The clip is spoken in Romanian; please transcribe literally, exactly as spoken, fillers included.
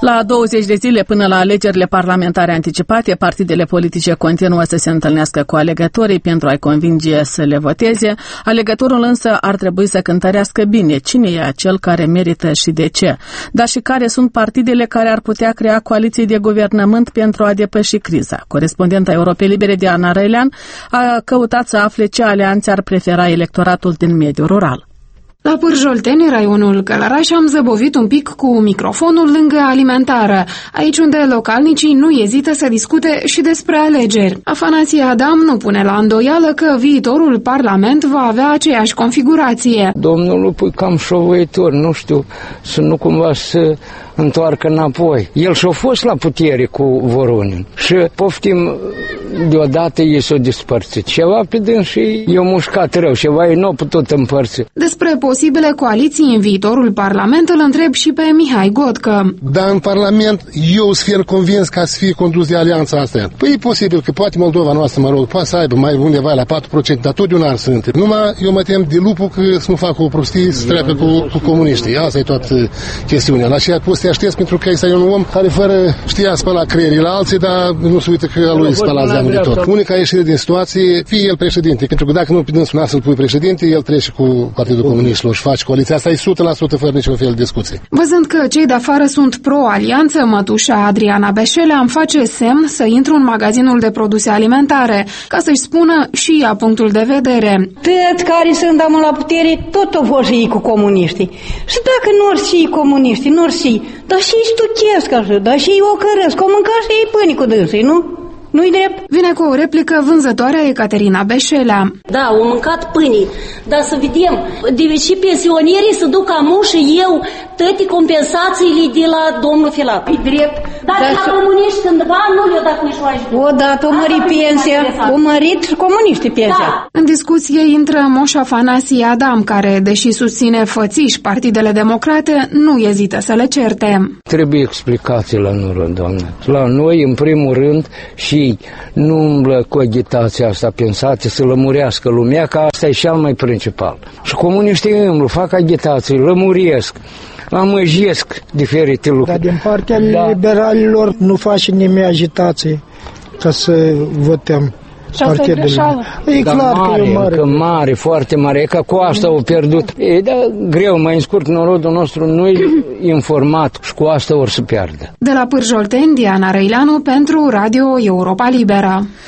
La douăzeci de zile până la alegerile parlamentare anticipate, partidele politice continuă să se întâlnească cu alegătorii pentru a-i convinge să le voteze. Alegătorul însă ar trebui să cântărească bine cine e acel care merită și de ce, dar și care sunt partidele care ar putea crea coaliții de guvernământ pentru a depăși criza. Corespondenta Europei Libere, Diana Răilean, a căutat să afle ce alianțe ar prefera electoratul din mediul rural. La Pârjolteni, raionul Călăraș, am zăbovit un pic cu microfonul lângă alimentară, aici unde localnicii nu ezită să discute și despre alegeri. Afanasie Adam nu pune la îndoială că viitorul parlament va avea aceeași configurație. Domnul pui cam șovăitor, nu știu, să nu cumva să întoarcă înapoi. El și-a fost la putere cu Voronin și poftim deodată ei s-o despărțit. Ceva pe dâns și i-a mușcat rău, ceva ei nu a putut împărți. Despre posibile coaliții în viitorul parlament îl întreb și pe Mihai Godcă. Da, în parlament eu sunt convins ca să fie condus de alianța asta. Păi e posibil că poate Moldova noastră, mă rog, poate să aibă mai undeva la patru la sută, dar tot de un an sunt. Numai eu mă tem de lupul că să nu facă o prostie, să treacă cu, cu comuniștii. Asta e toată chestiunea. La aceea poți să te aștepți pentru că este un om care fără știa spăla creierii la alții, dar nu se uită că a lui spăla zeamă de tot. Unica ieșire din situație, fie el președinte, pentru că dacă nu îl suna să-l pui președinte, el trece cu Partidul Comuniștilor și face coaliția. Asta e o sută la sută fără niciun fel de discuție. Văzând că cei de afară sunt pro-alianță, mătușa Adriana Beșelea îmi face semn să intru în magazinul de produse alimentare, ca să-și spună și ea punctul de vedere. Toți care sunt amă la putere, tot o vor și cu comuniștii. Și dacă nu or și comuniștii, nu or și, dar și îi stuchesc așa, dar și îi ocărăsc, o mânca și ei pâini cu dânsii, nu? Nu-i drept? Vine cu o replică vânzătoarea Ecaterina Beșelea. Da, au mâncat pâinii, dar să vedem, de și pensionierii să duc amu și eu toate compensațiile de la domnul Filat. E drept. Dar la să... comuniști cândva nu le-o dat nici o ajutor. O dat, o mărit pensia, o mărit și comuniștii pensia. Da. În discuție intră Moș Afanasie Adam, care, deși susține fățiș partidele democrate, nu ezită să le certe. Trebuie explicații la noi, doamne. La noi, în primul rând, și nu umblă cu agitația asta pensate să lămurească lumea, că asta e cel mai principal. Și comuniștii îmblă, fac agitații, lămuresc, amăjesc diferite lucruri. Dar din partea da. liberalilor nu face nimeni agitație ca să votăm. Și asta e greșeală. E da, clar mare, că e mare. Că mare, foarte mare. E că cu asta au pierdut. E da, greu, mai în scurt, norodul nostru nu e informat și cu asta or să piardă. De la Pârjolteni, Diana Răileanu pentru Radio Europa Liberă.